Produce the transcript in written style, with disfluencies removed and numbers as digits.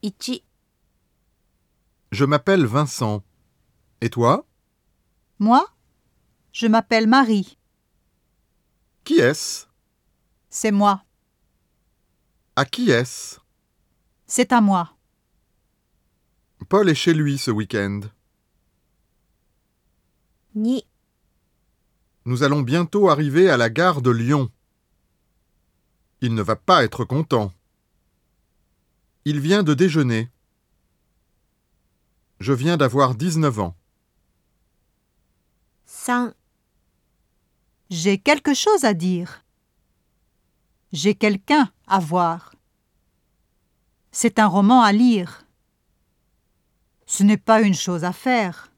1、 Je m'appelle Vincent. Et toi? Moi, je m'appelle Marie. Qui est-ce? C'est moi. À qui est-ce? C'est à moi. Paul est chez lui ce week-end. 2、 Nous allons bientôt arriver à la gare de Lyon. Il ne va pas être content. Il vient de déjeuner. Je viens d'avoir 19 ans. 3、 J'ai quelque chose à dire. J'ai quelqu'un à voir. C'est un roman à lire. Ce n'est pas une chose à faire.